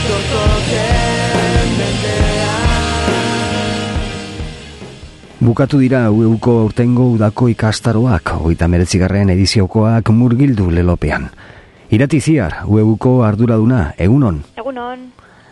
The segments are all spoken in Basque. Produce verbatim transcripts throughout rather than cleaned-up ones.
Bukatu dira U E-ko aurtengo udako ikastaroak, hogeita hemeretzigarren ediziokoak murgildu lelopean. Irati Ziar, U E-ko arduraduna, egunon? Egunon.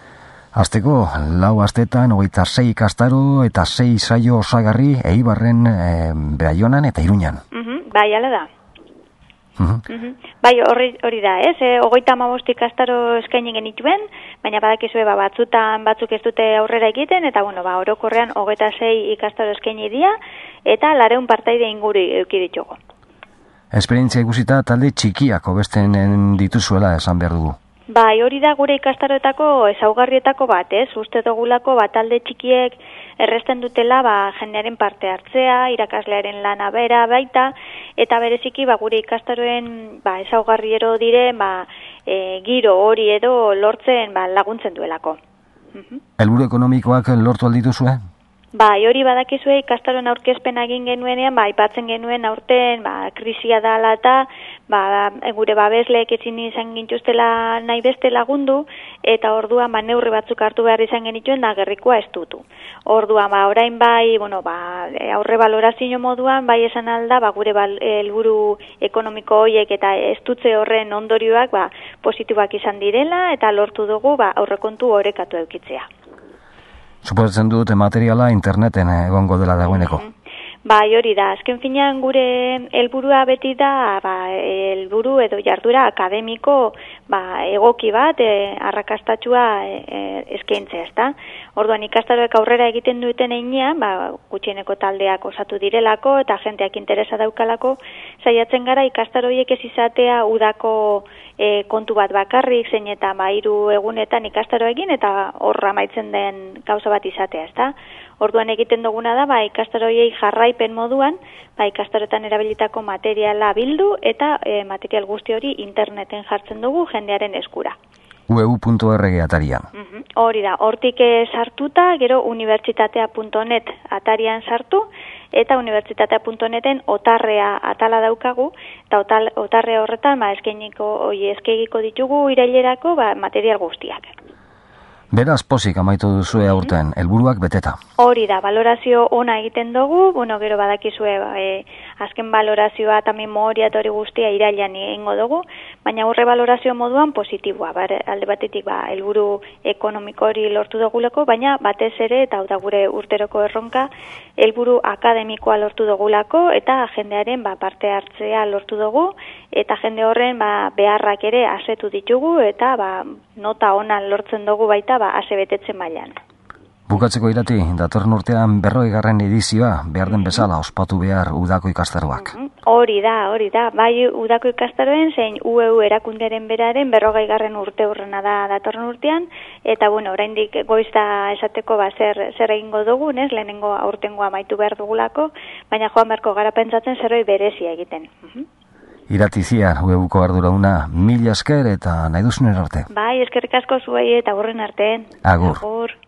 Azteko, lau astetan, hogeita sei ikastaro eta sei saio osagarri Eibarren, e, Baionan eta Iruñan. Uh-huh. Bai, ala da. Uh-huh. Uh-huh. Bai, hori, hori da, ez? E, hogeita hamabost ikastaro eskaini genituen, baina badakizue ba, batzutan batzuk ez dute aurrera egiten, eta bueno, ba, orokorrean hogeita sei ikastaro eskaini dira, eta lareun partaide inguru eduki ditugu. Esperientzia ikusita talde txikiak hobesten dituzuela esan behar dugu. Bai, hori da gure ikastaroetako ezaugarrietako bat, ez? Uste dugulako ba, talde txikiek erresten dutela ba, jendearen parte hartzea, irakaslearen lana bera baita, eta bereziki ba, gure ikastaroen ba, ezaugarriero diren ba, e, giro hori edo lortzen ba, laguntzen duelako. Uh-huh. Helburu ekonomikoak lortu aldituzue? Bai, hori badakizue ikastaroen aurkezpena egin genuenean, ba, aipatzen genuen aurten, ba, krisia da ala eta, ba, gure babesleek ezin izan gintuztela nahi beste lagundu, eta orduan ba, neurri batzuk hartu behar izan genituen da gerrikoa estutu. Orduan, ba, orain bai, bueno, ba, aurre balorazio moduan, bai esan alda, ba, gure helburu ekonomiko horiek eta estutze horren ondorioak, ba, positiboak izan direla, eta lortu dugu, ba, aurrekontu orekatu eukitzea. Suposatzen dut materiala interneten egongo dela dagoeneko. Bai, hori da. Azken finean gure helburua beti da, ba, helburu edo jardura akademiko ba, egoki bat, e, arrakastatua e, eskaintzea, ezta? Orduan ikastaroek aurrera egiten duten heinean, ba, gutxieneko taldeak osatu direlako eta jenteak interesa daukalako, saiatzen gara ikastaroiek ez izatea udako e, kontu bat bakarrik, zein eta ba, hiru egunetan ikastaro egin eta horra amaitzen den gauza bat izatea, ezta? Orduan egiten duguna da, ba, ikastaroiei jarraipen moduan, ba, ikastaroetan erabilitako materiala bildu eta e, material guzti hori interneten jartzen dugu jendearen eskura. u e u puntu org atarian. Uh-huh. Hori da, hortik sartuta, gero unibertsitatea puntu net atarian sartu, eta unibertsitatea puntu neten otarrea atala daukagu, eta otal, otarre horretan ba, eskainiko, eskegiko ditugu irailerako ba, material guztiak. Beraz, pozik amaitu duzue aurten, helburuak beteta. Hori da, balorazio ona egiten dugu, bueno, gero badakizue, e, azken balorazioa eta memoria hori guztia irailan egingo dugu, baina horre balorazio moduan positiboa, bar, alde batetik ba, helburu ekonomiko hori lortu dugulako, baina batez ere, eta hau da gure urteroko erronka, helburu akademikoa lortu dugulako, eta jendearen ba, parte hartzea lortu dugu, eta jende horren ba, beharrak ere asetu ditugu, eta ba, nota ona lortzen dugu baita, ba, ase betetzen mailan. Bukatzeko Irati, datorren urtean berrogeigarren edizioa behar den bezala ospatu behar udako ikastaroak. Hori da, hori da, bai udako ikastaroen zein U E U erakunderen beraren berrogeigarren urte hurrena da datorren urtean, eta bueno, oraindik goizta esateko ba, zer, zer egingo dugun, ez, lehenengo aurtengoa amaitu behar dugulako, baina joan beharko gara pentsatzen zerbait berezia egiten. Irati Ziar, U E Uko arduraduna, mila esker eta nahi duzunen arte. Bai, eskerrik asko zuei eta hurren arte. Agur. Agur.